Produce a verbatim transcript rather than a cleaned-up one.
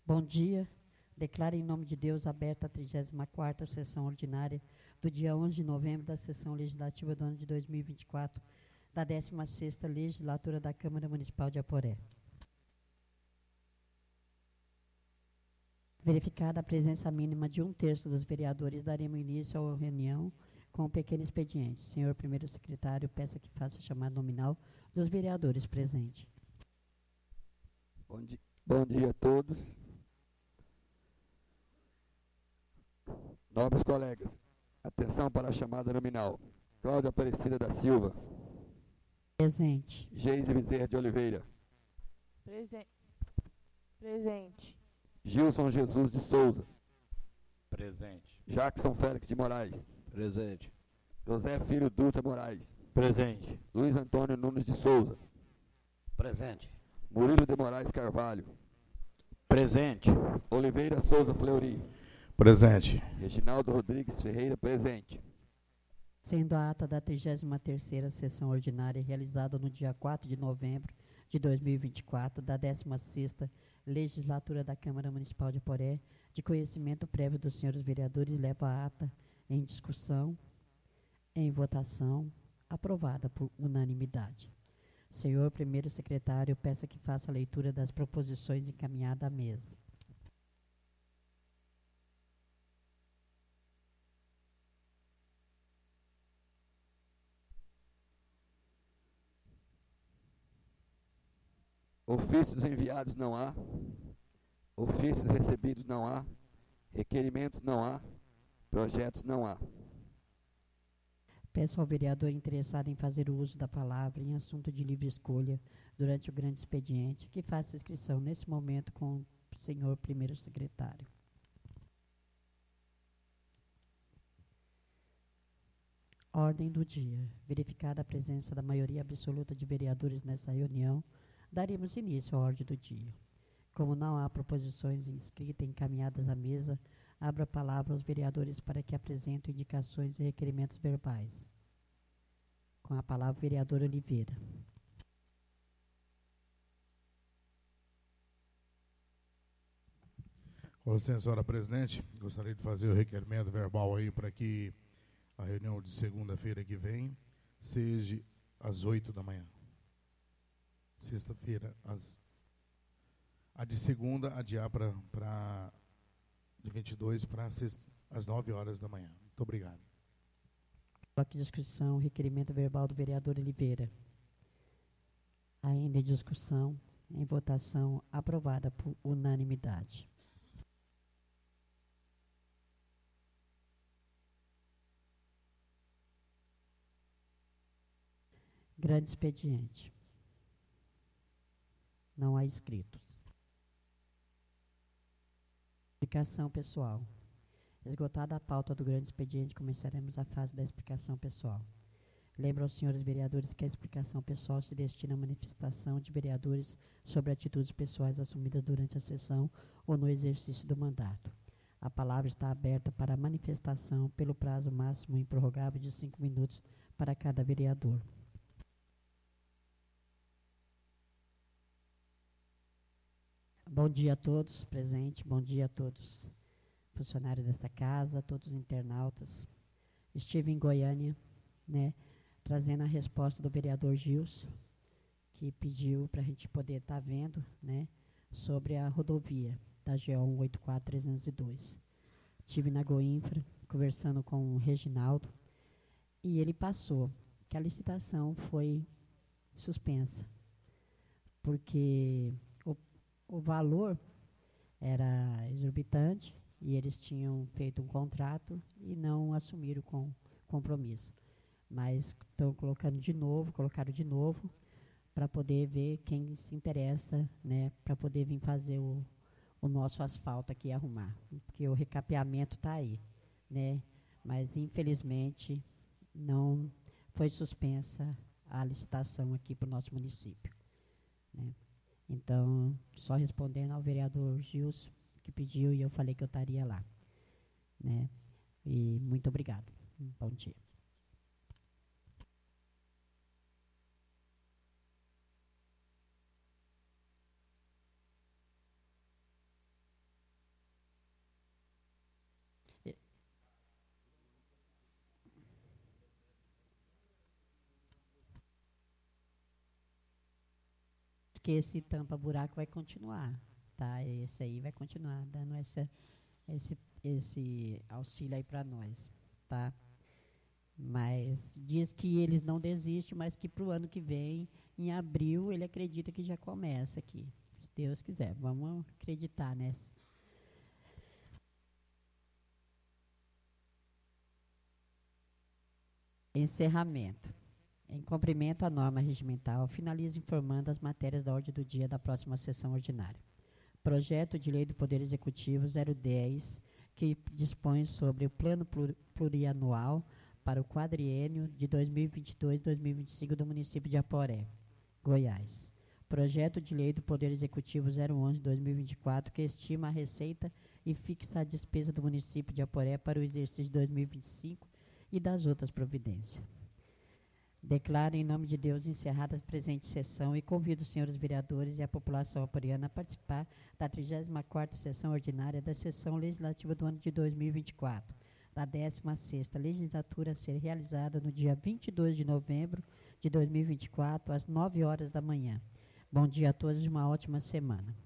Bom dia. Declaro em nome de Deus aberta a trigésima quarta sessão ordinária do dia onze de novembro da sessão legislativa do ano de dois mil e vinte e quatro, da décima sexta legislatura da Câmara Municipal de Aporé. Verificada a presença mínima de um terço dos vereadores, daremos início à reunião com um pequeno expediente. Senhor primeiro secretário, peço que faça a chamada nominal dos vereadores presentes. Bom dia, bom dia a todos. Nobres colegas, atenção para a chamada nominal. Cláudia Aparecida da Silva. Presente. Geise Bezerra de Oliveira. Presen Presente. Gilson Jesus de Souza. Presente. Jackson Félix de Moraes. Presente. José Filho Dutra Moraes. Presente. Luiz Antônio Nunes de Souza. Presente. Murilo de Moraes Carvalho. Presente. Oliveira Souza Fleury. Presente. Reginaldo Rodrigues Ferreira, presente. Sendo a ata da trigésima terceira sessão ordinária realizada no dia quatro de novembro de dois mil e vinte e quatro, da décima sexta legislatura da Câmara Municipal de Aporé, de conhecimento prévio dos senhores vereadores, leva a ata em discussão, em votação, aprovada por unanimidade. Senhor primeiro secretário, peço que faça a leitura das proposições encaminhadas à mesa. Ofícios enviados não há. Ofícios recebidos não há. Requerimentos não há. Projetos não há. Peço ao vereador interessado em fazer o uso da palavra em assunto de livre escolha durante o grande expediente que faça inscrição nesse momento com o senhor primeiro secretário. Ordem do dia. Verificada a presença da maioria absoluta de vereadores nessa reunião, daremos início à ordem do dia. Como não há proposições inscritas e encaminhadas à mesa, abro a palavra aos vereadores para que apresentem indicações e requerimentos verbais. Com a palavra, o vereador Oliveira. Com licença, senhora presidente, gostaria de fazer o requerimento verbal aí para que a reunião de segunda-feira que vem seja às oito da manhã. Sexta-feira, às... a de segunda, adiar para de vinte e dois para às nove horas da manhã. Muito obrigado. Bloco de discussão, requerimento verbal do vereador Oliveira. Ainda em discussão, em votação, aprovada por unanimidade. Grande expediente. Não há inscritos. Explicação pessoal. Esgotada a pauta do grande expediente, começaremos a fase da explicação pessoal. Lembro aos senhores vereadores que a explicação pessoal se destina à manifestação de vereadores sobre atitudes pessoais assumidas durante a sessão ou no exercício do mandato. A palavra está aberta para a manifestação pelo prazo máximo improrrogável de cinco minutos para cada vereador. Bom dia a todos presentes, bom dia a todos funcionários dessa casa, a todos os internautas. Estive em Goiânia, né, trazendo a resposta do vereador Gilson, que pediu para a gente poder estar tá vendo, né, sobre a rodovia da G O um oito quatro trezentos e dois. Estive na Goinfra, conversando com o Reginaldo, e ele passou que a licitação foi suspensa, porque o, o valor era exorbitante e eles tinham feito um contrato e não assumiram com compromisso. Mas estão colocando de novo, colocaram de novo, para poder ver quem se interessa, né, para poder vir fazer o, o nosso asfalto aqui e arrumar. Porque o recapeamento está aí, né? Mas, infelizmente, não foi suspensa a licitação aqui para o nosso município, né? Então, só respondendo ao vereador Gilson, que pediu, e eu falei que eu estaria lá, né? E muito obrigado. Bom dia. que esse tampa-buraco vai continuar, tá? Esse aí vai continuar dando essa, esse, esse auxílio aí para nós, tá? Mas diz que eles não desistem, mas que para o ano que vem, em abril, ele acredita que já começa aqui, se Deus quiser. Vamos acreditar nessa. Encerramento. Em cumprimento à norma regimental, finalizo informando as matérias da ordem do dia da próxima sessão ordinária. Projeto de Lei do Poder Executivo zero dez, que dispõe sobre o Plano Plurianual para o quadriênio de dois mil e vinte e dois a dois mil e vinte e cinco do município de Aporé, Goiás. Projeto de Lei do Poder Executivo zero onze, dois mil e vinte e quatro, que estima a receita e fixa a despesa do município de Aporé para o exercício de dois mil e vinte e cinco e das outras providências. Declaro em nome de Deus encerrada a presente sessão e convido os senhores vereadores e a população aporeana a participar da trigésima quarta sessão ordinária da sessão legislativa do ano de dois mil e vinte e quatro, da décima sexta legislatura a ser realizada no dia vinte e dois de novembro de dois mil e vinte e quatro, às nove horas da manhã. Bom dia a todos e uma ótima semana.